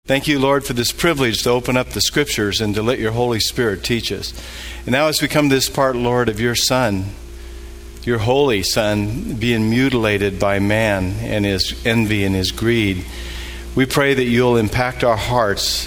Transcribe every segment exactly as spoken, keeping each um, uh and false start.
Thank you, Lord, for this privilege to open up the Scriptures and to let your Holy Spirit teach us. And now as we come to this part, Lord, of your Son, your Holy Son, being mutilated by man and his envy and his greed, we pray that you'll impact our hearts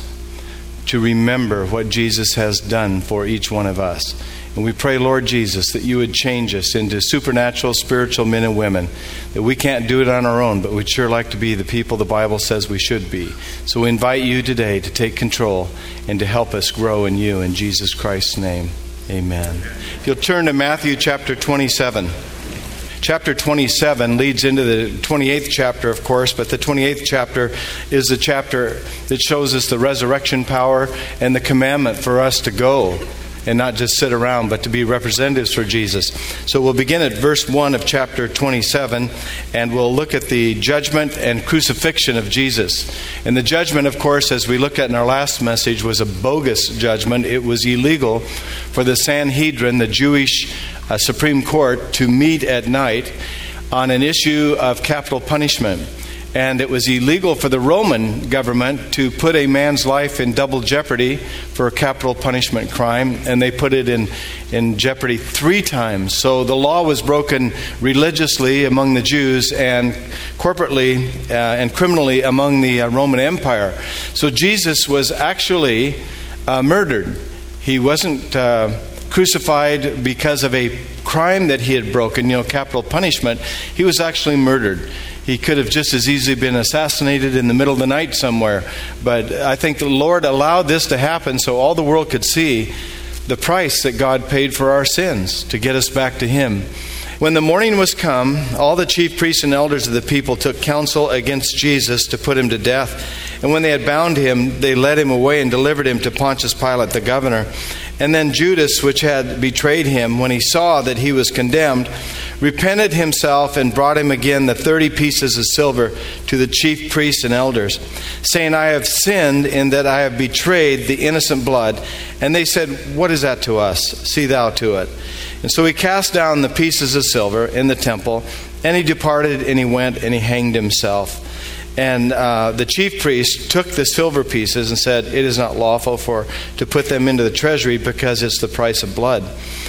to remember what Jesus has done for each one of us. And we pray, Lord Jesus, that you would change us into supernatural, spiritual men and women, that we can't do it on our own, but we'd sure like to be the people the Bible says we should be. So we invite you today to take control and to help us grow in you. In Jesus Christ's name, amen. If you'll turn to Matthew chapter twenty-seven. Chapter twenty-seven leads into the twenty-eighth chapter, of course, but the twenty-eighth chapter is the chapter that shows us the resurrection power and the commandment for us to go and not just sit around, but to be representatives for Jesus. So we'll begin at verse one of chapter twenty-seven, and we'll look at the judgment and crucifixion of Jesus. And the judgment, of course, as we looked at in our last message, was a bogus judgment. It was illegal for the Sanhedrin, the Jewish uh, Supreme Court, to meet at night on an issue of capital punishment. And it was illegal for the Roman government to put a man's life in double jeopardy for a capital punishment crime. And they put it in, in jeopardy three times. So the law was broken religiously among the Jews and corporately uh, and criminally among the uh, Roman Empire. So Jesus was actually uh, murdered. He wasn't uh, crucified because of a crime that he had broken, you know, capital punishment. He was actually murdered. He could have just as easily been assassinated in the middle of the night somewhere. But I think the Lord allowed this to happen so all the world could see the price that God paid for our sins to get us back to Him. When the morning was come, all the chief priests and elders of the people took counsel against Jesus to put him to death. And when they had bound him, they led him away and delivered him to Pontius Pilate, the governor. And then Judas, which had betrayed him, when he saw that he was condemned, repented himself and brought him again the thirty pieces of silver to the chief priests and elders, saying, I have sinned in that I have betrayed the innocent blood. And they said, what is that to us? See thou to it. And so he cast down the pieces of silver in the temple, and he departed, and he went, and he hanged himself. And uh, the chief priest took the silver pieces and said, it is not lawful for to put them into the treasury because it's the price of blood.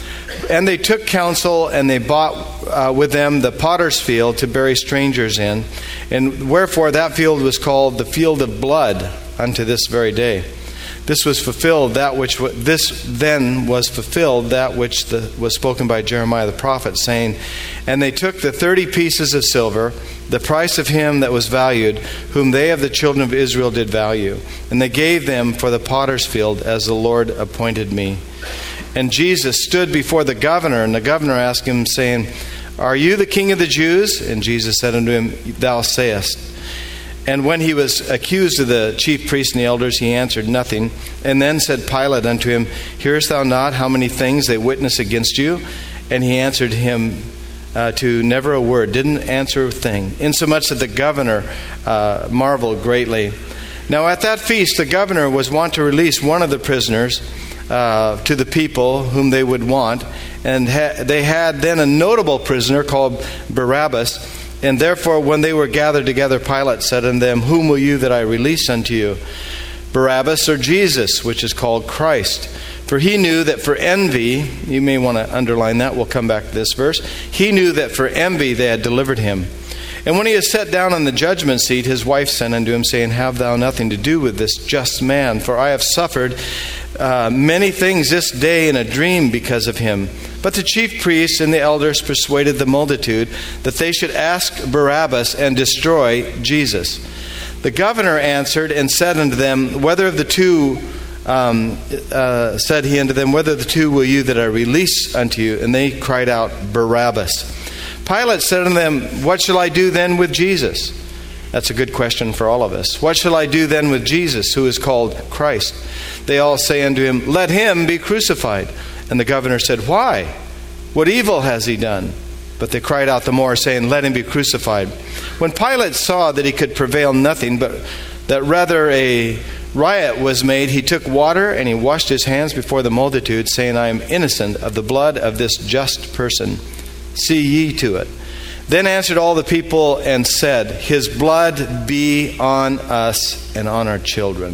And they took counsel, and they bought uh, with them the potter's field to bury strangers in. And wherefore that field was called the field of blood unto this very day. This was fulfilled, that which this then was fulfilled, that which the, was spoken by Jeremiah the prophet, saying, and they took the thirty pieces of silver, the price of him that was valued, whom they of the children of Israel did value, and they gave them for the potter's field, as the Lord appointed me. And Jesus stood before the governor, and the governor asked him, saying, are you the king of the Jews? And Jesus said unto him, thou sayest. And when he was accused of the chief priests and the elders, he answered nothing. And then said Pilate unto him, hearest thou not how many things they witness against you? And he answered him uh, to never a word, didn't answer a thing, insomuch that the governor uh, marveled greatly. Now at that feast the governor was wont to release one of the prisoners uh, to the people whom they would want. And ha- they had then a notable prisoner called Barabbas. And therefore, when they were gathered together, Pilate said unto them, whom will you that I release unto you, Barabbas or Jesus, which is called Christ? For he knew that for envy, you may want to underline that, we'll come back to this verse. He knew that for envy they had delivered him. And when he was set down on the judgment seat, his wife sent unto him, saying, have thou nothing to do with this just man, for I have suffered uh, many things this day in a dream because of him. But the chief priests and the elders persuaded the multitude that they should ask Barabbas and destroy Jesus. The governor answered and said unto them, whether of the two, um, uh, said he unto them, whether of the two will you that I release unto you? And they cried out, Barabbas. Pilate said unto them, what shall I do then with Jesus? That's a good question for all of us. What shall I do then with Jesus, who is called Christ? They all say unto him, let him be crucified. And the governor said, why? What evil has he done? But they cried out the more, saying, let him be crucified. When Pilate saw that he could prevail nothing, but that rather a riot was made, he took water and he washed his hands before the multitude, saying, I am innocent of the blood of this just person. See ye to it. Then answered all the people and said, His blood be on us and on our children.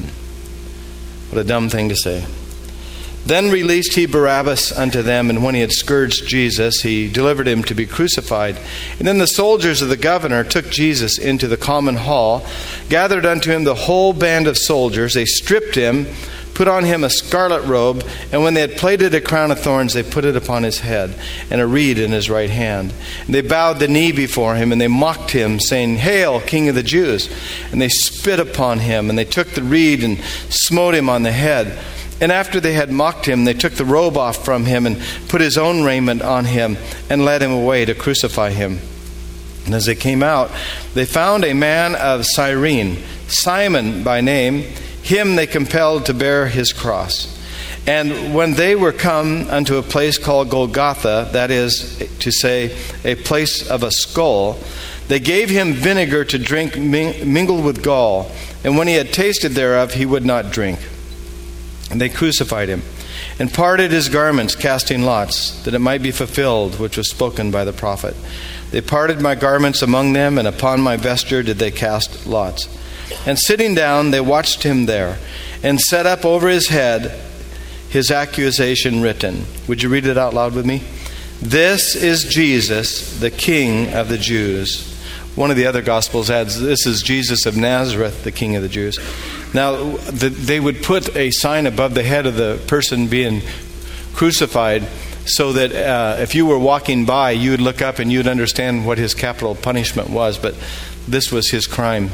What a dumb thing to say. Then released he Barabbas unto them, and when he had scourged Jesus, he delivered him to be crucified. And then the soldiers of the governor took Jesus into the common hall, gathered unto him the whole band of soldiers. They stripped him, put on him a scarlet robe, and when they had plaited a crown of thorns, they put it upon his head, and a reed in his right hand. And they bowed the knee before him, and they mocked him, saying, Hail, King of the Jews! And they spit upon him, and they took the reed and smote him on the head. And after they had mocked him, they took the robe off from him and put his own raiment on him and led him away to crucify him. And as they came out, they found a man of Cyrene, Simon by name. Him they compelled to bear his cross. And when they were come unto a place called Golgotha, that is to say, a place of a skull, they gave him vinegar to drink mingled with gall. And when he had tasted thereof, he would not drink. And they crucified him, and parted his garments, casting lots, that it might be fulfilled, which was spoken by the prophet. They parted my garments among them, and upon my vesture did they cast lots. And sitting down, they watched him there, and set up over his head his accusation written. Would you read it out loud with me? This is Jesus, the King of the Jews. One of the other Gospels adds, this is Jesus of Nazareth, the King of the Jews. Now, the, they would put a sign above the head of the person being crucified so that uh, if you were walking by, you would look up and you would understand what his capital punishment was, but this was his crime.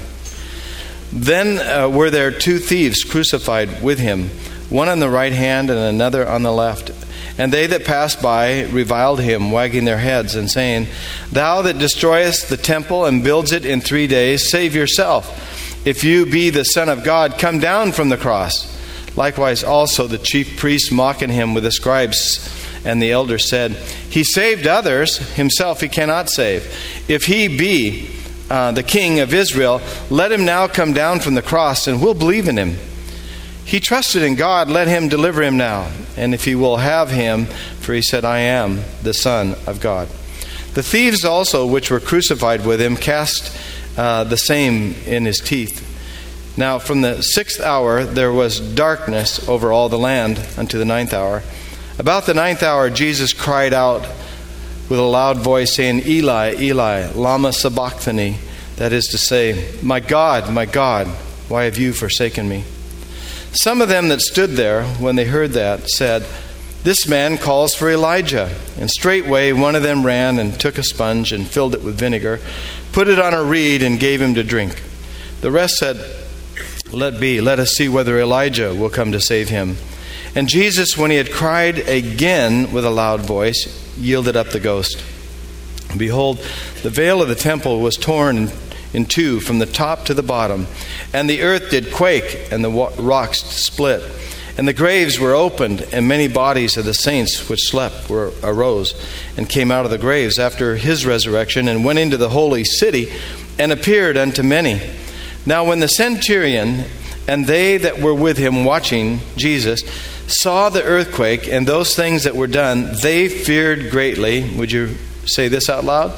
Then uh, were there two thieves crucified with him, one on the right hand and another on the left. And they that passed by reviled him, wagging their heads, and saying, Thou that destroyest the temple and builds it in three days, save yourself. If you be the Son of God, come down from the cross. Likewise also the chief priests mocking him with the scribes and the elders said, He saved others, himself he cannot save. If he be uh, the King of Israel, let him now come down from the cross, and we'll believe in him. He trusted in God, let him deliver him now. And if he will have him, for he said, I am the Son of God. The thieves also, which were crucified with him, cast uh, the same in his teeth. Now from the sixth hour there was darkness over all the land unto the ninth hour. About the ninth hour Jesus cried out with a loud voice, saying, Eli, Eli, lama sabachthani. That is to say, My God, my God, why have you forsaken me? Some of them that stood there, when they heard that, said, This man calls for Elijah. And straightway one of them ran and took a sponge and filled it with vinegar, put it on a reed, and gave him to drink. The rest said, Let be, let us see whether Elijah will come to save him. And Jesus, when he had cried again with a loud voice, yielded up the ghost. And behold, the veil of the temple was torn in in two from the top to the bottom, and the earth did quake, and the rocks split, and the graves were opened, and many bodies of the saints which slept were arose and came out of the graves after his resurrection, and went into the holy city and appeared unto many. Now when the centurion and they that were with him watching Jesus saw the earthquake and those things that were done, they feared greatly. Would you say this out loud?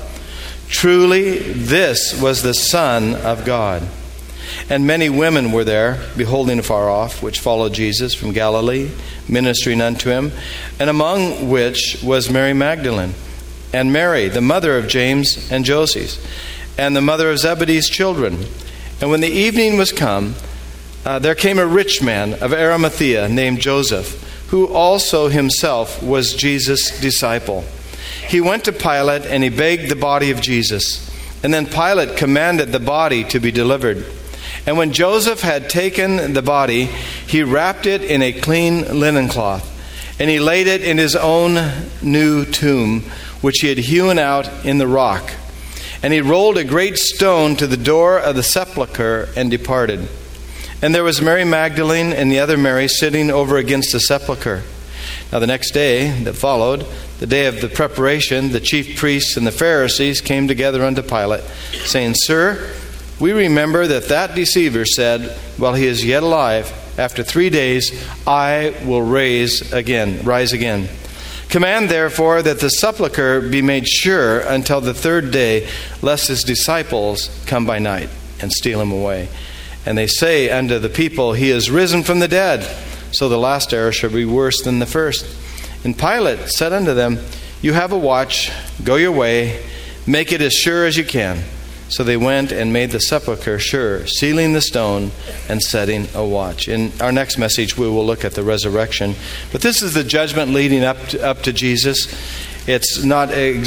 Truly, this was the Son of God. And many women were there, beholding afar off, which followed Jesus from Galilee, ministering unto him, and among which was Mary Magdalene, and Mary, the mother of James and Joses, and the mother of Zebedee's children. And when the evening was come, uh, there came a rich man of Arimathea named Joseph, who also himself was Jesus' disciple. He went to Pilate, and he begged the body of Jesus. And then Pilate commanded the body to be delivered. And when Joseph had taken the body, he wrapped it in a clean linen cloth, and he laid it in his own new tomb, which he had hewn out in the rock. And he rolled a great stone to the door of the sepulchre and departed. And there was Mary Magdalene and the other Mary sitting over against the sepulchre. Now the next day that followed, the day of the preparation, the chief priests and the Pharisees came together unto Pilate, saying, Sir, we remember that that deceiver said, while he is yet alive, after three days I will raise again, rise again. Command, therefore, that the sepulchre be made sure until the third day, lest his disciples come by night and steal him away. And they say unto the people, He is risen from the dead. So the last error shall be worse than the first. And Pilate said unto them, You have a watch, go your way, make it as sure as you can. So they went and made the sepulchre sure, sealing the stone and setting a watch. In our next message, we will look at the resurrection. But this is the judgment leading up to, up to Jesus. It's not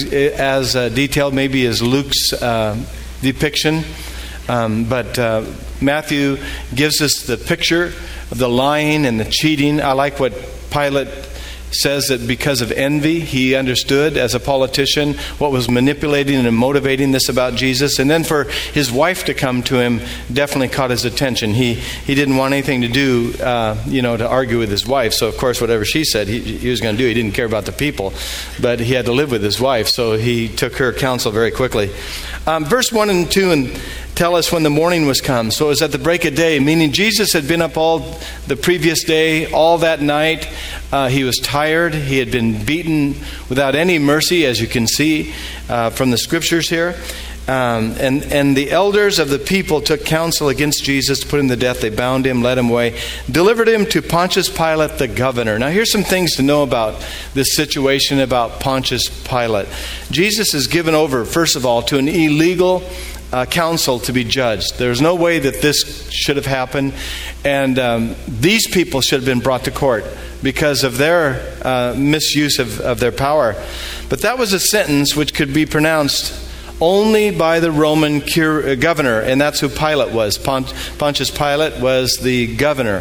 as uh, detailed maybe as Luke's uh, depiction, um, but uh, Matthew gives us the picture of the lying and the cheating. I like what Pilate says, that because of envy, he understood as a politician what was manipulating and motivating this about Jesus. And then for his wife to come to him definitely caught his attention. He he didn't want anything to do, uh, you know, to argue with his wife. So of course, whatever she said, he, he was going to do. He didn't care about the people, but he had to live with his wife. So he took her counsel very quickly. Um, verse one and two and tell us when the morning was come. So it was at the break of day, meaning Jesus had been up all the previous day, all that night. Uh, he was tired. He had been beaten without any mercy, as you can see uh, from the scriptures here. Um, and, and the elders of the people took counsel against Jesus to put him to death. They bound him, led him away, delivered him to Pontius Pilate, the governor. Now here's some things to know about this situation about Pontius Pilate. Jesus is given over, first of all, to an illegal Uh, council to be judged. There's no way that this should have happened, and um, these people should have been brought to court because of their uh, misuse of, of their power. But that was a sentence which could be pronounced only by the Roman cure, uh, governor, and that's who Pilate was. Pont- Pontius Pilate was the governor.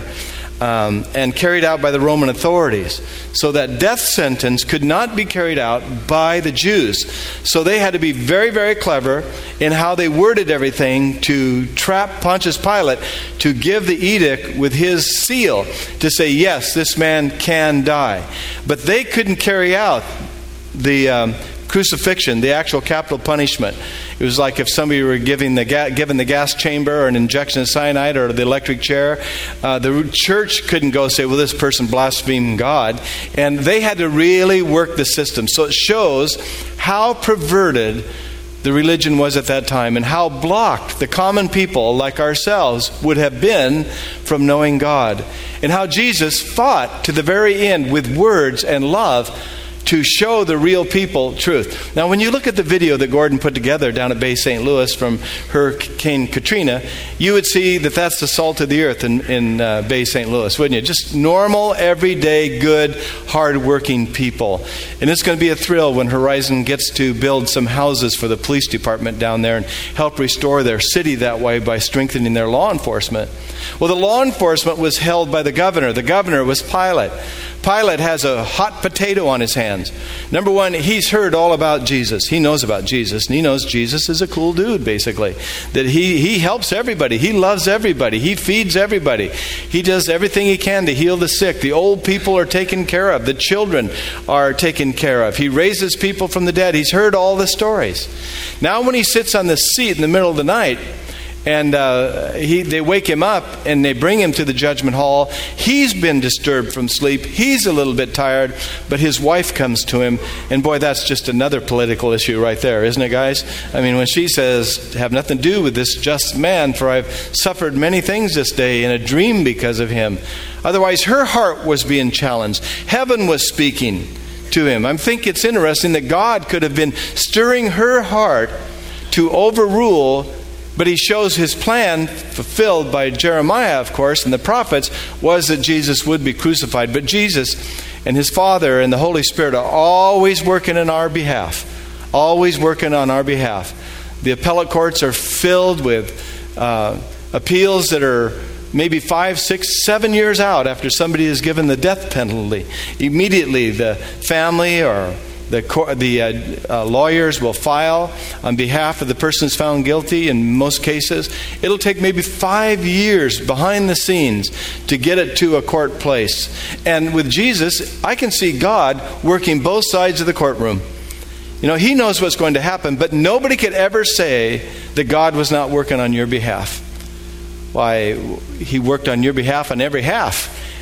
Um, and carried out by the Roman authorities. So that death sentence could not be carried out by the Jews. So they had to be very, very clever in how they worded everything to trap Pontius Pilate to give the edict with his seal to say, yes, this man can die. But they couldn't carry out the um, crucifixion, the actual capital punishment. It was like if somebody were giving the ga- given the gas chamber or an injection of cyanide or the electric chair. Uh, the church couldn't go say, well, this person blasphemed God. And they had to really work the system. So it shows how perverted the religion was at that time and how blocked the common people like ourselves would have been from knowing God. And how Jesus fought to the very end with words and love to show the real people truth. Now, when you look at the video that Gordon put together down at Bay Saint Louis from Hurricane Katrina, you would see that that's the salt of the earth in, in uh, Bay Saint Louis, wouldn't you? Just normal, everyday, good, hard-working people. And it's going to be a thrill when Horizon gets to build some houses for the police department down there and help restore their city that way by strengthening their law enforcement. Well, the law enforcement was held by the governor. The governor was Pilate. Pilate has a hot potato on his hands. Number one, he's heard all about Jesus. He knows about Jesus, and he knows Jesus is a cool dude, basically. That he, he helps everybody. He loves everybody. He feeds everybody. He does everything he can to heal the sick. The old people are taken care of. The children are taken care of. He raises people from the dead. He's heard all the stories. Now when he sits on the seat in the middle of the night, and uh, he, they wake him up and they bring him to the judgment hall. He's been disturbed from sleep. He's a little bit tired, but his wife comes to him. And boy, that's just another political issue right there, isn't it, guys? I mean, when she says, have nothing to do with this just man, for I've suffered many things this day in a dream because of him. Otherwise, her heart was being challenged. Heaven was speaking to him. I think it's interesting that God could have been stirring her heart to overrule. But he shows his plan, fulfilled by Jeremiah, of course, and the prophets, was that Jesus would be crucified. But Jesus and his Father and the Holy Spirit are always working on our behalf. Always working on our behalf. The appellate courts are filled with uh, appeals that are maybe five, six, seven years out after somebody is given the death penalty. Immediately the family or The, the uh, uh, lawyers will file on behalf of the persons found guilty in most cases. It'll take maybe five years behind the scenes to get it to a court place. And with Jesus, I can see God working both sides of the courtroom. You know, he knows what's going to happen, but nobody could ever say that God was not working on your behalf. Why, he worked on your behalf on every half.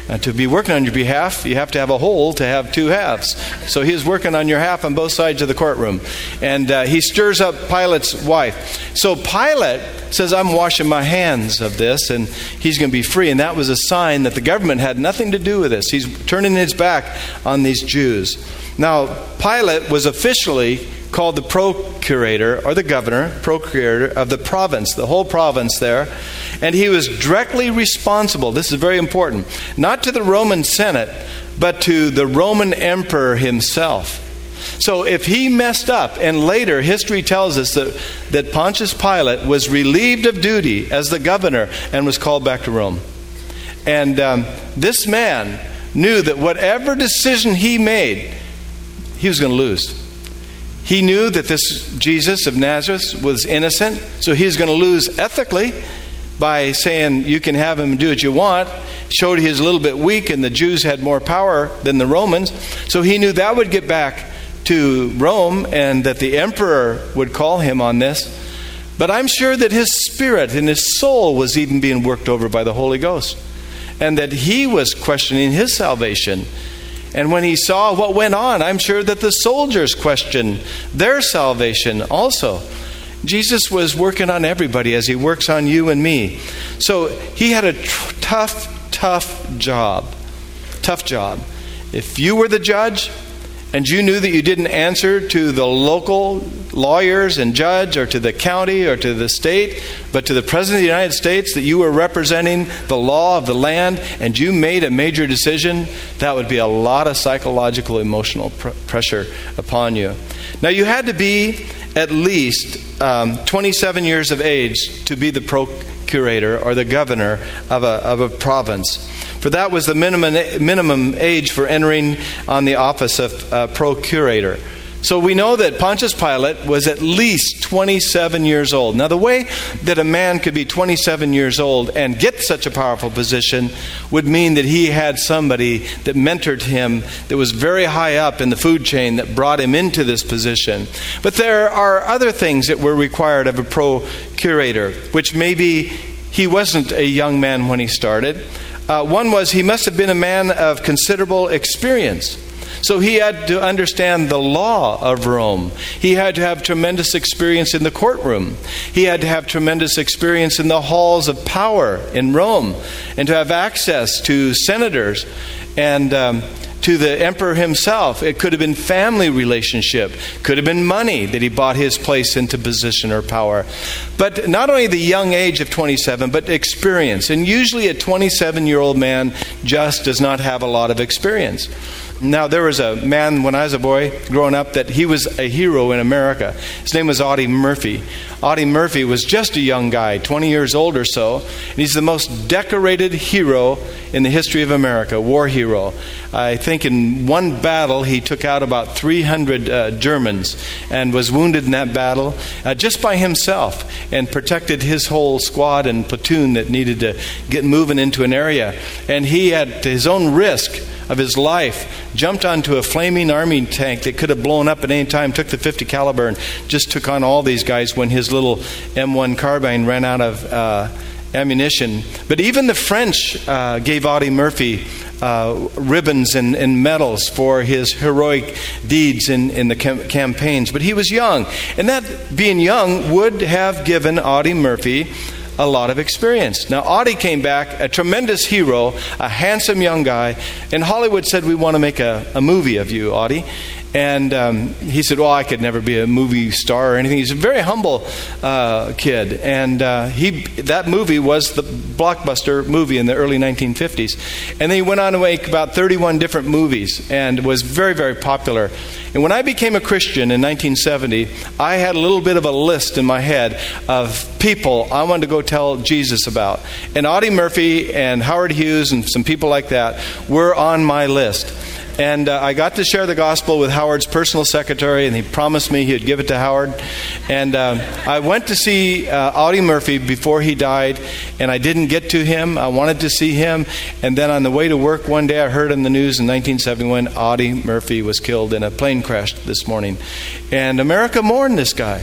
Uh, to be working on your behalf, you have to have a whole to have two halves. So he was working on your half on both sides of the courtroom. And uh, he stirs up Pilate's wife. So Pilate says, I'm washing my hands of this, and he's going to be free. And that was a sign that the government had nothing to do with this. He's turning his back on these Jews. Now, Pilate was officially called the procurator, or the governor, procurator of the province, the whole province there. And he was directly responsible, this is very important, not to the Roman Senate, but to the Roman emperor himself. So if he messed up, and later history tells us that, that Pontius Pilate was relieved of duty as the governor and was called back to Rome. And um, this man knew that whatever decision he made, he was going to lose. He knew that this Jesus of Nazareth was innocent, so he was going to lose ethically by saying you can have him do what you want. Showed he was a little bit weak, and the Jews had more power than the Romans. So he knew that would get back to Rome, and that the emperor would call him on this. But I'm sure that his spirit and his soul was even being worked over by the Holy Ghost, and that he was questioning his salvation. And when he saw what went on, I'm sure that the soldiers questioned their salvation also. Jesus was working on everybody as he works on you and me. So he had a tr- tough, tough job. Tough job. If you were the judge and you knew that you didn't answer to the local lawyers and judge, or to the county or to the state, but to the President of the United States, that you were representing the law of the land, and you made a major decision, that would be a lot of psychological, emotional pr- pressure upon you. Now, you had to be at least um, twenty-seven years of age to be the procurator, or the governor of a, of a province. For that was the minimum minimum age for entering on the office of uh, procurator. So we know that Pontius Pilate was at least twenty-seven years old. Now, the way that a man could be twenty-seven years old and get such a powerful position would mean that he had somebody that mentored him, that was very high up in the food chain, that brought him into this position. But there are other things that were required of a procurator, which maybe he wasn't a young man when he started. Uh, one was he must have been a man of considerable experience. So he had to understand the law of Rome. He had to have tremendous experience in the courtroom. He had to have tremendous experience in the halls of power in Rome, and to have access to senators and um, to the emperor himself. It could have been family relationship, could have been money that he bought his place into position or power. But not only the young age of twenty-seven, but experience. And usually a twenty-seven-year-old man just does not have a lot of experience. Now, there was a man when I was a boy growing up that he was a hero in America. His name was Audie Murphy. Audie Murphy was just a young guy, twenty years old or so. And he's the most decorated hero in the history of America, war hero. I think in one battle he took out about three hundred uh, Germans and was wounded in that battle uh, just by himself, and protected his whole squad and platoon that needed to get moving into an area. And he, at his own risk of his life, jumped onto a flaming army tank that could have blown up at any time, took the fifty caliber and just took on all these guys when his little M one carbine ran out of uh, ammunition. But even the French uh, gave Audie Murphy uh, ribbons and, and medals for his heroic deeds in, in the cam- campaigns. But he was young, and that being young would have given Audie Murphy a lot of experience. Now, Audie came back, a tremendous hero, a handsome young guy, and Hollywood said, we want to make a, a movie of you, Audie. And um, he said, well, I could never be a movie star or anything. He's a very humble uh, kid. And uh, he that movie was the blockbuster movie in the early nineteen fifties. And then he went on to make about thirty-one different movies and was very, very popular. And when I became a Christian in nineteen seventy, I had a little bit of a list in my head of people I wanted to go tell Jesus about. And Audie Murphy and Howard Hughes and some people like that were on my list. And uh, I got to share the gospel with Howard's personal secretary, and he promised me he'd give it to Howard. And uh, I went to see uh, Audie Murphy before he died, and I didn't get to him. I wanted to see him. And then on the way to work one day, I heard in the news in nineteen seventy-one, Audie Murphy was killed in a plane crash this morning. And America mourned this guy.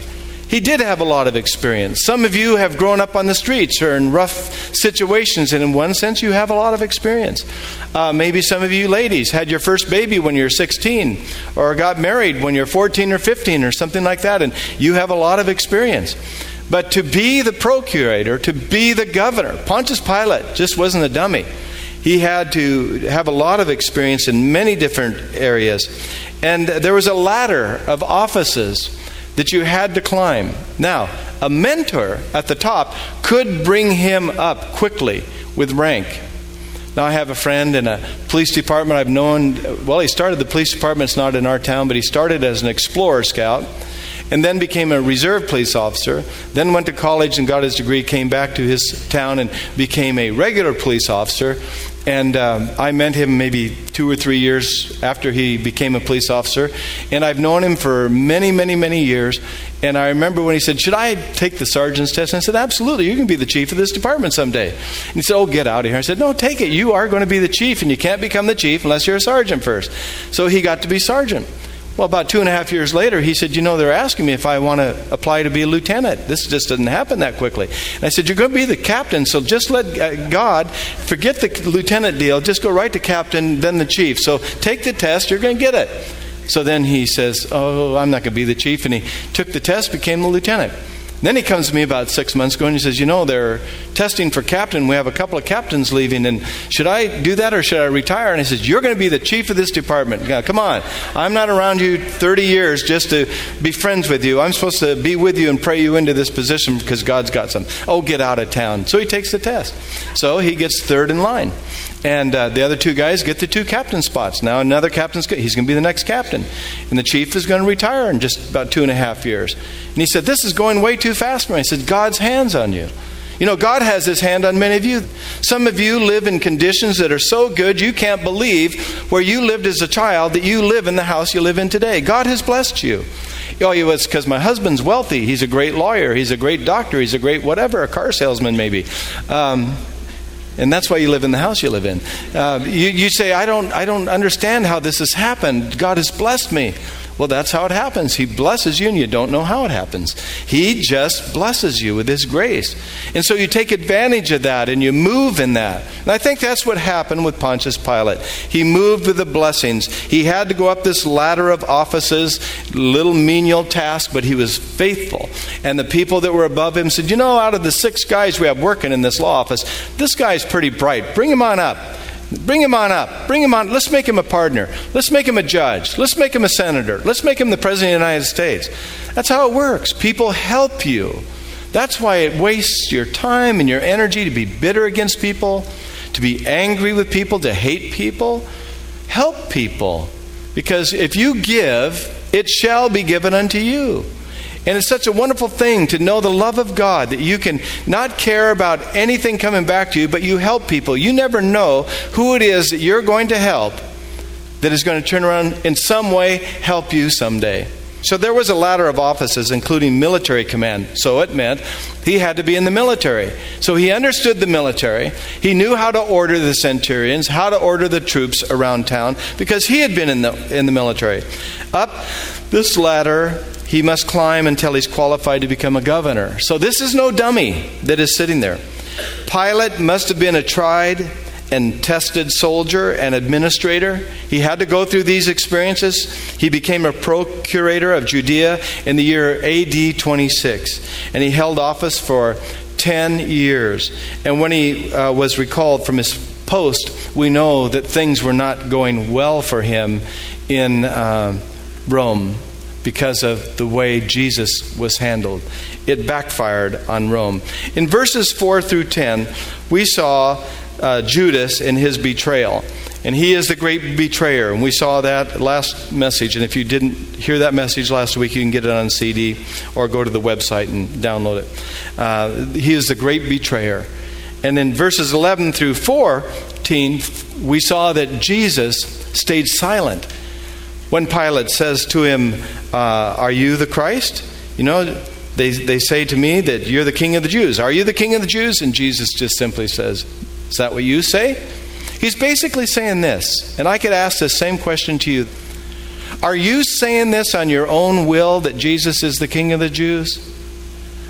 He did have a lot of experience. Some of you have grown up on the streets or in rough situations, and in one sense you have a lot of experience. Uh, maybe some of you ladies had your first baby when you're sixteen, or got married when you're fourteen or fifteen or something like that, and you have a lot of experience. But to be the procurator, to be the governor, Pontius Pilate just wasn't a dummy. He had to have a lot of experience in many different areas. And there was a ladder of offices that you had to climb. Now, a mentor at the top could bring him up quickly with rank. Now, I have a friend in a police department I've known. Well, he started the police department. It's not in our town, but he started as an explorer scout and then became a reserve police officer, then went to college and got his degree, came back to his town and became a regular police officer. And um, I met him maybe two or three years after he became a police officer. And I've known him for many, many, many years. And I remember when he said, should I take the sergeant's test? And I said, absolutely. You can be the chief of this department someday. And he said, oh, get out of here. I said, no, take it. You are going to be the chief, and you can't become the chief unless you're a sergeant first. So he got to be sergeant. Well, about two and a half years later, he said, you know, they're asking me if I want to apply to be a lieutenant. This just doesn't happen that quickly. And I said, you're going to be the captain, so just let God, forget the lieutenant deal, just go right to captain, then the chief. So take the test, you're going to get it. So then he says, oh, I'm not going to be the chief. And he took the test, became the lieutenant. Then he comes to me about six months ago and he says, you know, they're testing for captain. We have a couple of captains leaving, and should I do that or should I retire? And I said, you're going to be the chief of this department. Now, come on. I'm not around you thirty years just to be friends with you. I'm supposed to be with you and pray you into this position because God's got some. Oh, get out of town. So he takes the test. So he gets third in line. And uh, the other two guys get the two captain spots. Now another captain's good. He's going to be the next captain. And the chief is going to retire in just about two and a half years. And he said, this is going way too fast for me. I said, God's hand's on you. You know, God has his hand on many of you. Some of you live in conditions that are so good you can't believe where you lived as a child that you live in the house you live in today. God has blessed you. Oh, it's because my husband's wealthy. He's a great lawyer. He's a great doctor. He's a great whatever, a car salesman maybe. Um, And that's why you live in the house you live in. Uh, you, you say, I don't, I don't understand how this has happened. God has blessed me. Well, that's how it happens. He blesses you and you don't know how it happens. He just blesses you with his grace. And so you take advantage of that and you move in that. And I think that's what happened with Pontius Pilate. He moved with the blessings. He had to go up this ladder of offices, little menial task, but he was faithful. And the people that were above him said, you know, out of the six guys we have working in this law office, this guy's pretty bright. Bring him on up. Bring him on up. Bring him on. Let's make him a partner. Let's make him a judge. Let's make him a senator. Let's make him the president of the United States. That's how it works. People help you. That's why it wastes your time and your energy to be bitter against people, to be angry with people, to hate people. Help people. Because if you give, it shall be given unto you. And it's such a wonderful thing to know the love of God, that you can not care about anything coming back to you, but you help people. You never know who it is that you're going to help that is going to turn around in some way, help you someday. So there was a ladder of offices, including military command. So it meant he had to be in the military. So he understood the military. He knew how to order the centurions, how to order the troops around town, because he had been in the in the military. Up this ladder he must climb until he's qualified to become a governor. So this is no dummy that is sitting there. Pilate must have been a tried and tested soldier and administrator. He had to go through these experiences. He became a procurator of Judea in the year A D twenty-six. And he held office for ten years. And when he uh, was recalled from his post, we know that things were not going well for him in uh, Rome, because of the way Jesus was handled. It backfired on Rome. In verses four through ten, we saw uh, Judas in his betrayal. And he is the great betrayer. And we saw that last message. And if you didn't hear that message last week, you can get it on C D or go to the website and download it. Uh, he is the great betrayer. And in verses eleven through fourteen, we saw that Jesus stayed silent. When Pilate says to him, uh, are you the Christ? You know, they they say to me that you're the king of the Jews. Are you the king of the Jews? And Jesus just simply says, is that what you say? He's basically saying this. And I could ask the same question to you. Are you saying this on your own will, that Jesus is the king of the Jews?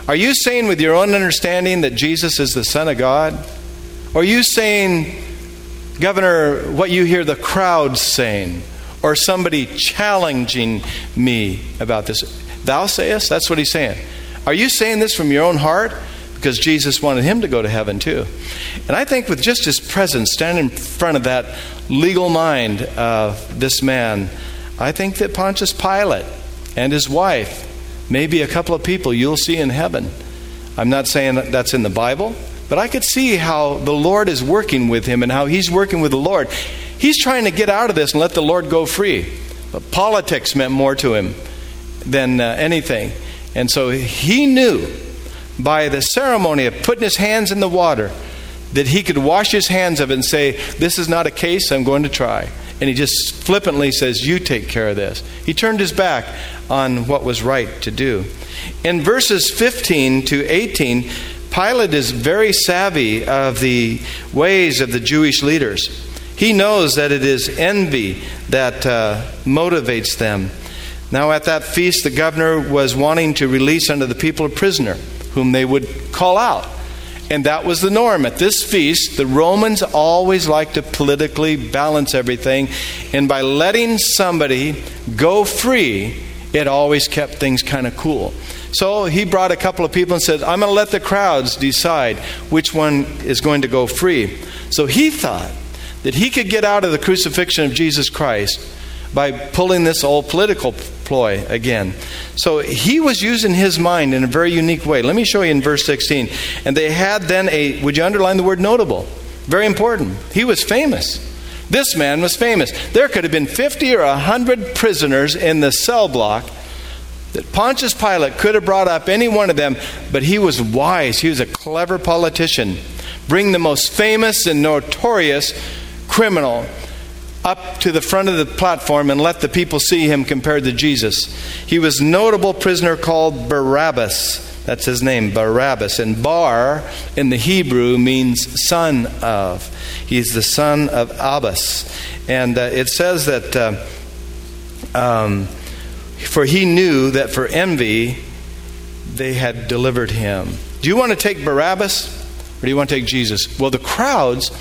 Are you saying with your own understanding that Jesus is the Son of God? Or are you saying, Governor, what you hear the crowd saying, or somebody challenging me about this? Thou sayest? That's what he's saying. Are you saying this from your own heart? Because Jesus wanted him to go to heaven too. And I think with just his presence, standing in front of that legal mind of this man, I think that Pontius Pilate and his wife, maybe a couple of people you'll see in heaven. I'm not saying that that's in the Bible, but I could see how the Lord is working with him and how he's working with the Lord. He's trying to get out of this and let the Lord go free. But politics meant more to him than uh, anything. And so he knew by the ceremony of putting his hands in the water that he could wash his hands of it and say, this is not a case I'm going to try. And he just flippantly says, you take care of this. He turned his back on what was right to do. In verses fifteen to eighteen, Pilate is very savvy of the ways of the Jewish leaders. He knows that it is envy that uh, motivates them. Now at that feast, the governor was wanting to release unto the people a prisoner whom they would call out. And that was the norm. At this feast, the Romans always liked to politically balance everything. And by letting somebody go free, it always kept things kind of cool. So he brought a couple of people and said, I'm going to let the crowds decide which one is going to go free. So he thought that he could get out of the crucifixion of Jesus Christ by pulling this old political ploy again. So he was using his mind in a very unique way. Let me show you in verse sixteen. And they had then a, would you underline the word notable? Very important. He was famous. This man was famous. There could have been fifty or one hundred prisoners in the cell block that Pontius Pilate could have brought up any one of them, but he was wise. He was a clever politician. Bring the most famous and notorious criminal up to the front of the platform and let the people see him compared to Jesus. He was a notable prisoner called Barabbas. That's his name, Barabbas. And Bar in the Hebrew means son of. He's the son of Abbas. And uh, it says that, uh, um, for he knew that for envy they had delivered him. Do you want to take Barabbas or do you want to take Jesus? Well, the crowds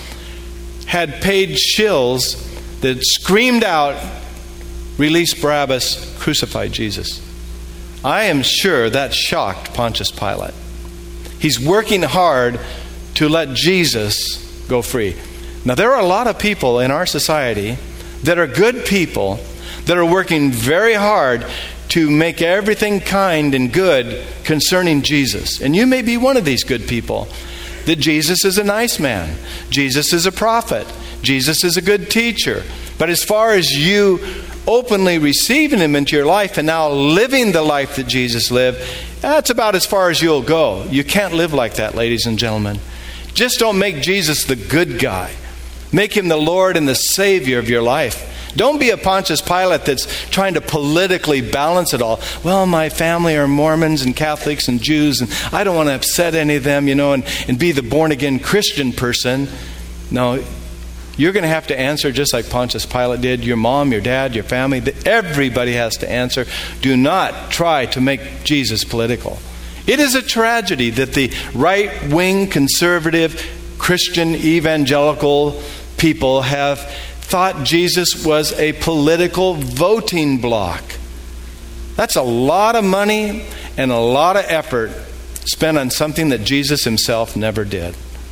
had paid shills that screamed out, release Barabbas, crucify Jesus. I am sure that shocked Pontius Pilate. He's working hard to let Jesus go free. Now, there are a lot of people in our society that are good people that are working very hard to make everything kind and good concerning Jesus. And you may be one of these good people. That Jesus is a nice man. Jesus is a prophet. Jesus is a good teacher. But as far as you openly receiving him into your life and now living the life that Jesus lived, that's about as far as you'll go. You can't live like that, ladies and gentlemen. Just don't make Jesus the good guy. Make him the Lord and the Savior of your life. Don't be a Pontius Pilate that's trying to politically balance it all. Well, my family are Mormons and Catholics and Jews, and I don't want to upset any of them, you know, and, and be the born-again Christian person. No, you're going to have to answer just like Pontius Pilate did. Your mom, your dad, your family, everybody has to answer. Do not try to make Jesus political. It is a tragedy that the right-wing, conservative, Christian, evangelical people have thought Jesus was a political voting block. That's a lot of money and a lot of effort spent on something that Jesus himself never did.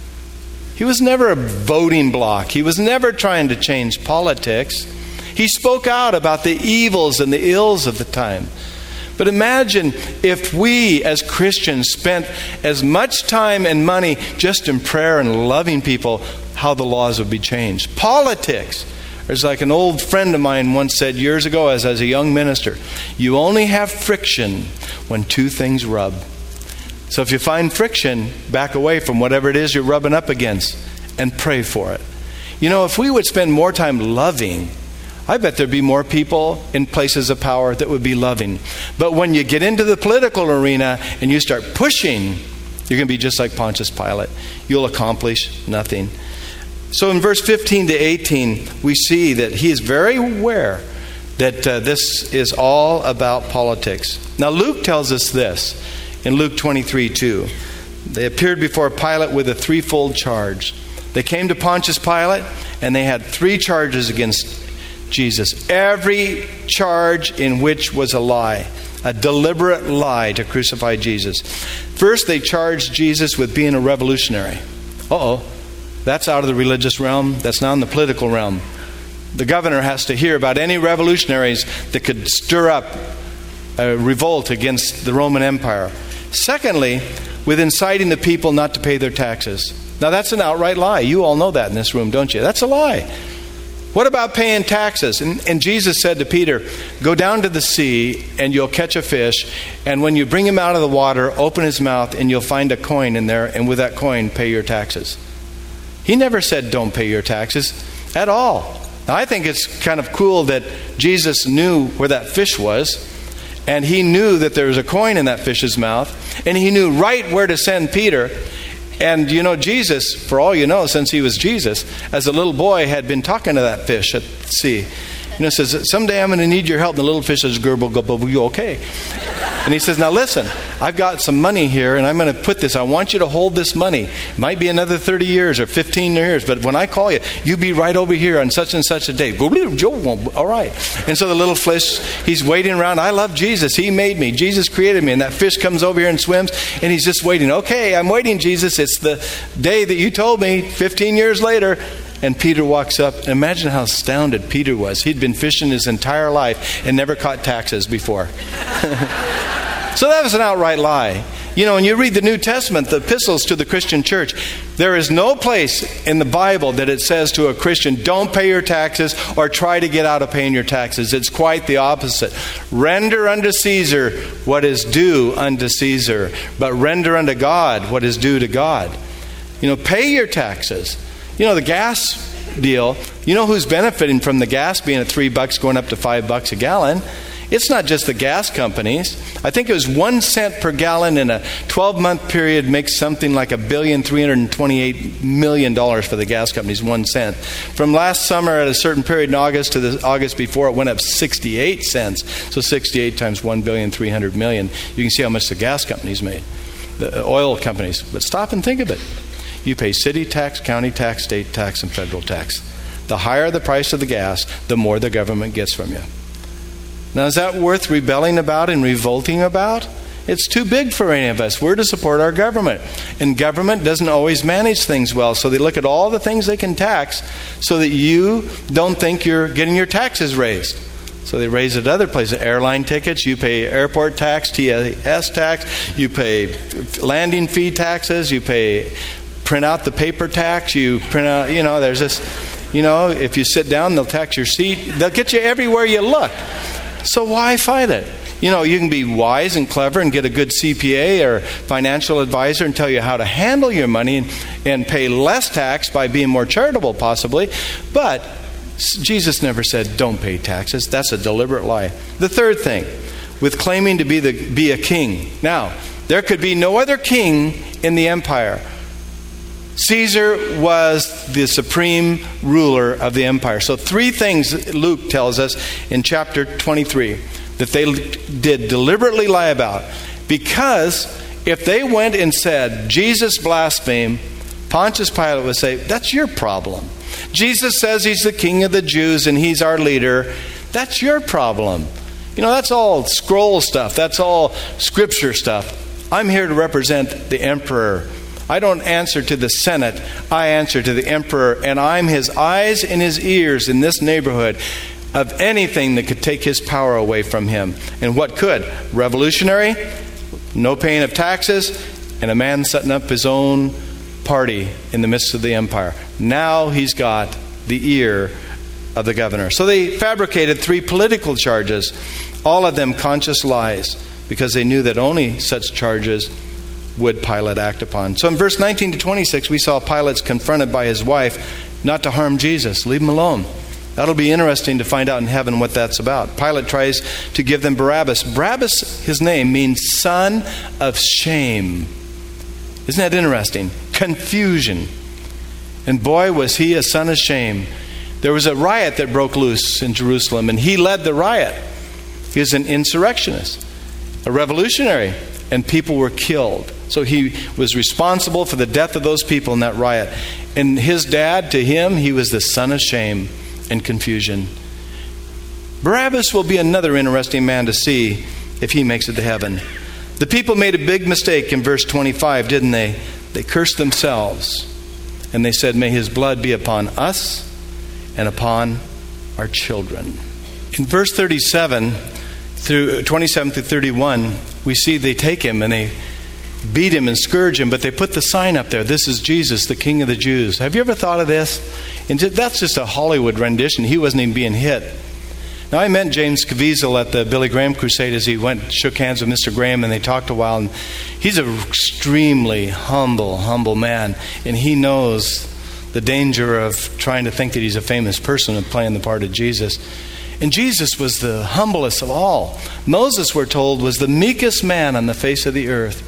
He was never a voting block. He was never trying to change politics. He spoke out about the evils and the ills of the time. But imagine if we as Christians spent as much time and money just in prayer and loving people, how the laws would be changed. Politics. There's like an old friend of mine once said years ago as, as a young minister, you only have friction when two things rub. So if you find friction, back away from whatever it is you're rubbing up against and pray for it. You know, if we would spend more time loving, I bet there'd be more people in places of power that would be loving. But when you get into the political arena and you start pushing, you're going to be just like Pontius Pilate. You'll accomplish nothing. So in verse fifteen to eighteen, we see that he is very aware that uh, this is all about politics. Now Luke tells us this in Luke twenty-three two. They appeared before Pilate with a threefold charge. They came to Pontius Pilate, and they had three charges against Jesus. Every charge in which was a lie, a deliberate lie to crucify Jesus. First, they charged Jesus with being a revolutionary. Uh-oh, that's out of the religious realm. That's now in the political realm. The governor has to hear about any revolutionaries that could stir up a revolt against the Roman Empire. Secondly, with inciting the people not to pay their taxes. Now, that's an outright lie. You all know that in this room, don't you? That's a lie. What about paying taxes? And, and Jesus said to Peter, go down to the sea and you'll catch a fish. And when you bring him out of the water, open his mouth and you'll find a coin in there. And with that coin, pay your taxes. He never said don't pay your taxes at all. Now, I think it's kind of cool that Jesus knew where that fish was. And he knew that there was a coin in that fish's mouth. And he knew right where to send Peter. And you know, Jesus, for all you know, since he was Jesus, as a little boy had been talking to that fish at sea. You know, says, someday I'm going to need your help. And the little fish says, gurgle, gurgle, you okay? And he says, now listen, I've got some money here and I'm going to put this. I want you to hold this money. It might be another thirty years or fifteen years, but when I call you, you be right over here on such and such a day. All right. And so the little fish, he's waiting around. I love Jesus. He made me. Jesus created me. And that fish comes over here and swims and he's just waiting. Okay, I'm waiting, Jesus. It's the day that you told me fifteen years later. And Peter walks up. And imagine how astounded Peter was. He'd been fishing his entire life and never caught taxes before. So that was an outright lie. You know, when you read the New Testament, the epistles to the Christian church, there is no place in the Bible that it says to a Christian, don't pay your taxes or try to get out of paying your taxes. It's quite the opposite. Render unto Caesar what is due unto Caesar, but render unto God what is due to God. You know, pay your taxes. You know, the gas deal, you know who's benefiting from the gas being at three bucks going up to five bucks a gallon? It's not just the gas companies. I think it was one cent per gallon in a twelve-month period makes something like a billion three hundred twenty-eight million dollars for the gas companies. One cent. From last summer at a certain period in August to the August before, it went up sixty-eight cents. So sixty-eight times one billion three hundred million. You can see how much the gas companies made, the oil companies. But stop and think of it. You pay city tax, county tax, state tax, and federal tax. The higher the price of the gas, the more the government gets from you. Now, is that worth rebelling about and revolting about? It's too big for any of us. We're to support our government. And government doesn't always manage things well. So they look at all the things they can tax so that you don't think you're getting your taxes raised. So they raise it other places. Airline tickets, you pay airport tax, T S tax, you pay landing fee taxes, you pay print out the paper tax, you print out, you know, there's this, you know, if you sit down, they'll tax your seat. They'll get you everywhere you look. So why fight it? You know, you can be wise and clever and get a good C P A or financial advisor and tell you how to handle your money and, and pay less tax by being more charitable possibly. But Jesus never said don't pay taxes. That's a deliberate lie. The third thing, with claiming to be the be a king. Now, there could be no other king in the empire. Caesar was the supreme ruler of the empire. So three things Luke tells us in chapter twenty-three that they did deliberately lie about. Because if they went and said, Jesus blasphemed, Pontius Pilate would say, that's your problem. Jesus says he's the king of the Jews and he's our leader. That's your problem. You know, that's all scroll stuff. That's all scripture stuff. I'm here to represent the emperor. I don't answer to the Senate. I answer to the emperor, and I'm his eyes and his ears in this neighborhood of anything that could take his power away from him. And what could? Revolutionary, no paying of taxes, and a man setting up his own party in the midst of the empire. Now he's got the ear of the governor. So they fabricated three political charges, all of them conscious lies, because they knew that only such charges would Pilate act upon. So in verse nineteen to twenty-six, we saw Pilate's confronted by his wife not to harm Jesus. Leave him alone. That'll be interesting to find out in heaven what that's about. Pilate tries to give them Barabbas. Barabbas, his name, means son of shame. Isn't that interesting? Confusion. And boy, was he a son of shame. There was a riot that broke loose in Jerusalem, and he led the riot. He was an insurrectionist, a revolutionary. and people were killed. So he was responsible for the death of those people in that riot. And his dad, to him, he was the son of shame and confusion. Barabbas will be another interesting man to see if he makes it to heaven. The people made a big mistake in verse twenty-five, didn't they? They cursed themselves, and they said, may his blood be upon us and upon our children. In verse thirty-seven, through twenty-seven through thirty-one, we see they take him and they beat him and scourge him, but they put the sign up there, this is Jesus, the King of the Jews. Have you ever thought of this? And that's just a Hollywood rendition. He wasn't even being hit. Now, I met James Caviezel at the Billy Graham Crusade as he went, shook hands with Mister Graham, and they talked a while. And he's an extremely humble, humble man, and he knows the danger of trying to think that he's a famous person and playing the part of Jesus. And Jesus was the humblest of all. Moses, we're told, was the meekest man on the face of the earth.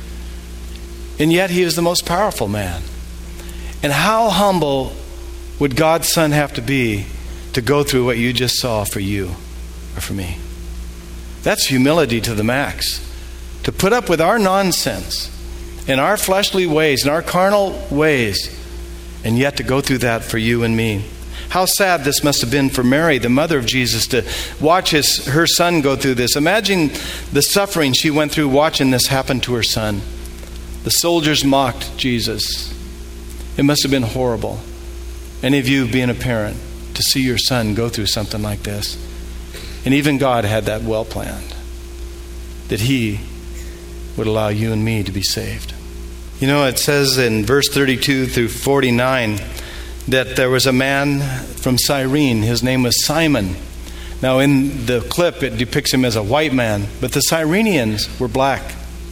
And yet he was the most powerful man. And how humble would God's Son have to be to go through what you just saw for you or for me? That's humility to the max. To put up with our nonsense and our fleshly ways and our carnal ways, and yet to go through that for you and me. How sad this must have been for Mary, the mother of Jesus, to watch his, her son go through this. Imagine the suffering she went through watching this happen to her son. The soldiers mocked Jesus. It must have been horrible. Any of you being a parent, to see your son go through something like this. And even God had that well planned, that he would allow you and me to be saved. You know, it says in verse thirty-two through forty-nine that there was a man from Cyrene. His name was Simon. Now in the clip it depicts him as a white man, but the Cyrenians were black.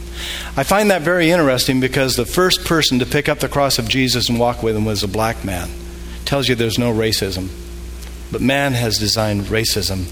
I find that very interesting because the first person to pick up the cross of Jesus and walk with him was a black man. It tells you there's no racism. But man has designed racism.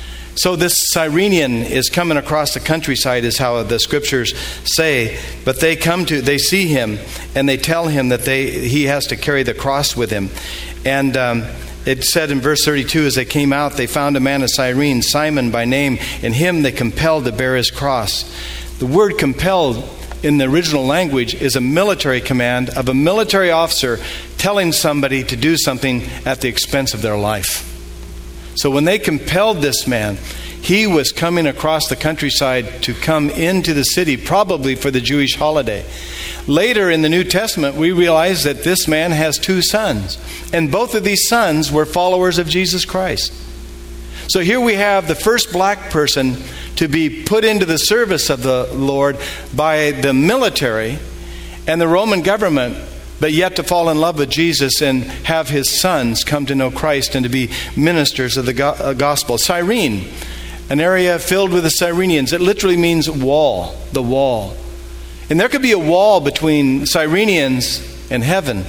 So this Cyrenian is coming across the countryside, is how the scriptures say. But they come to, they see him, and they tell him that they he has to carry the cross with him. And um, it said in verse thirty-two, as they came out, they found a man of Cyrene, Simon by name, and him they compelled to bear his cross. The word compelled in the original language is a military command of a military officer telling somebody to do something at the expense of their life. So when they compelled this man, he was coming across the countryside to come into the city, probably for the Jewish holiday. Later in the New Testament, we realize that this man has two sons, and both of these sons were followers of Jesus Christ. So here we have the first black person to be put into the service of the Lord by the military and the Roman government, but yet to fall in love with Jesus and have his sons come to know Christ and to be ministers of the go- gospel. Cyrene, an area filled with the Cyrenians. It literally means wall, the wall. And there could be a wall between Cyrenians and heaven,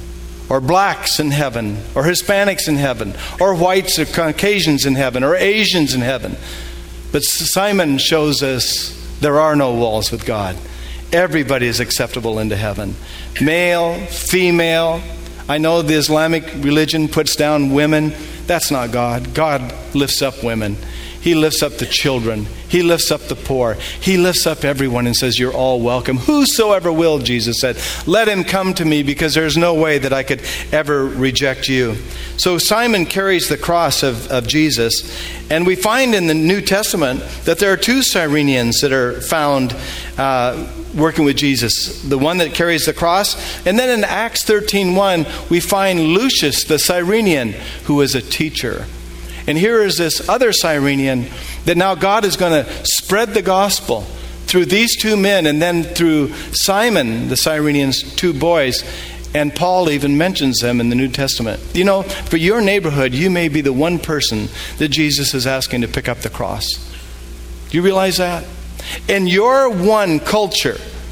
or blacks in heaven, or Hispanics in heaven, or whites or Caucasians in heaven, or Asians in heaven. But Simon shows us there are no walls with God. Everybody is acceptable into heaven. Male, female. I know the Islamic religion puts down women. That's not God. God lifts up women. He lifts up the children. He lifts up the poor. He lifts up everyone and says, you're all welcome. Whosoever will, Jesus said, let him come to me, because there's no way that I could ever reject you. So Simon carries the cross of, of Jesus. And we find in the New Testament that there are two Cyrenians that are found uh, working with Jesus. The one that carries the cross. And then in Acts thirteen one, we find Lucius the Cyrenian, who was a teacher. And here is this other Cyrenian that now God is going to spread the gospel through these two men, and then through Simon, the Cyrenian's two boys. And Paul even mentions them in the New Testament. You know, for your neighborhood, you may be the one person that Jesus is asking to pick up the cross. Do you realize that? In your one culture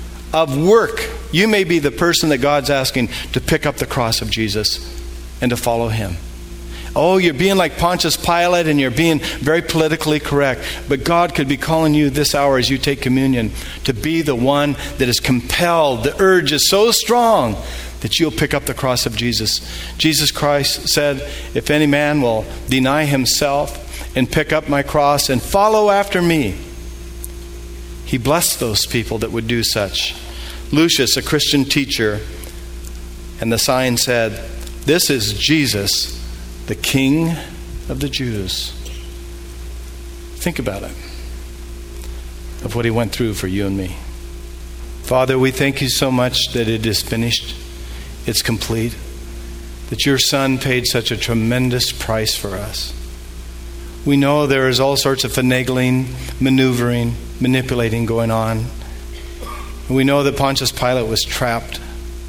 of work, you may be the person that God's asking to pick up the cross of Jesus and to follow him. Oh, you're being like Pontius Pilate and you're being very politically correct. But God could be calling you this hour as you take communion to be the one that is compelled. The urge is so strong that you'll pick up the cross of Jesus. Jesus Christ said, if any man will deny himself and pick up my cross and follow after me, He blessed those people that would do such. Lucius, a Christian teacher, and the sign said, "This is Jesus, the King of the Jews." Think about it, of what he went through for you and me. Father, we thank you so much that it is finished, it's complete, that your Son paid such a tremendous price for us. We know there is all sorts of finagling, maneuvering, manipulating going on. And we know that Pontius Pilate was trapped,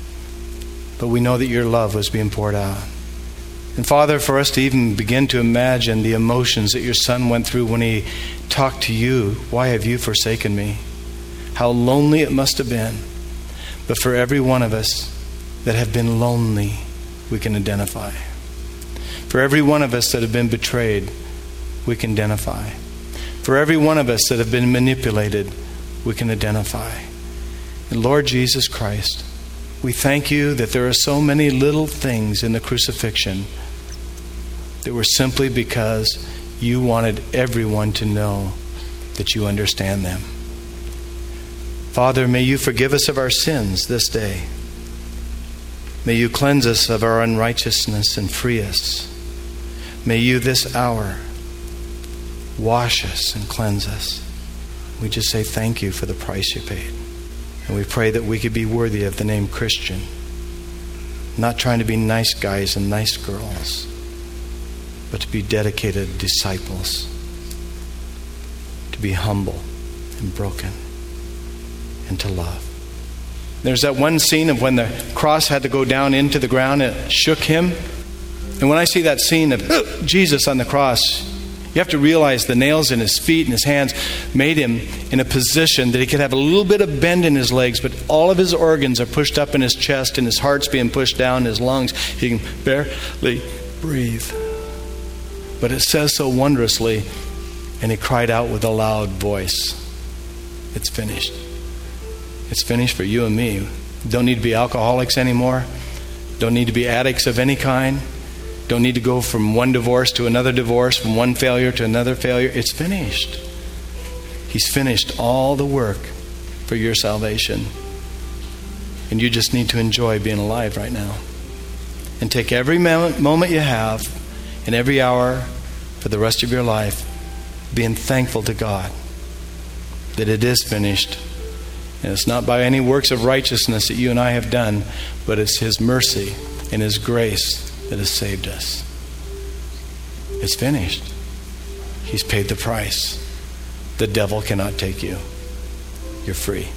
but we know that your love was being poured out. And Father, for us to even begin to imagine the emotions that your Son went through when he talked to you, "Why have you forsaken me?" How lonely it must have been. But for every one of us that have been lonely, we can identify. For every one of us that have been betrayed, we can identify. For every one of us that have been manipulated, we can identify. And Lord Jesus Christ, we thank you that there are so many little things in the crucifixion that were simply because you wanted everyone to know that you understand them. Father, may you forgive us of our sins this day. May you cleanse us of our unrighteousness and free us. May you this hour wash us and cleanse us. We just say thank you for the price you paid. And we pray that we could be worthy of the name Christian. Not trying to be nice guys and nice girls, but to be dedicated disciples. To be humble and broken and to love. There's that one scene of when the cross had to go down into the ground and it shook him. And when I see that scene of oh, Jesus on the cross, you have to realize the nails in his feet and his hands made him in a position that he could have a little bit of bend in his legs, but all of his organs are pushed up in his chest and his heart's being pushed down in his lungs. He can barely breathe. But it says so wondrously, and he cried out with a loud voice, "It's finished." It's finished for you and me. Don't need to be alcoholics anymore. Don't need to be addicts of any kind. Don't need to go from one divorce to another divorce, from one failure to another failure. It's finished. He's finished all the work for your salvation. And you just need to enjoy being alive right now. And take every moment you have and every hour for the rest of your life being thankful to God that it is finished. And it's not by any works of righteousness that you and I have done, but it's His mercy and His grace that has saved us. It's finished. He's paid the price. The devil cannot take you. You're free.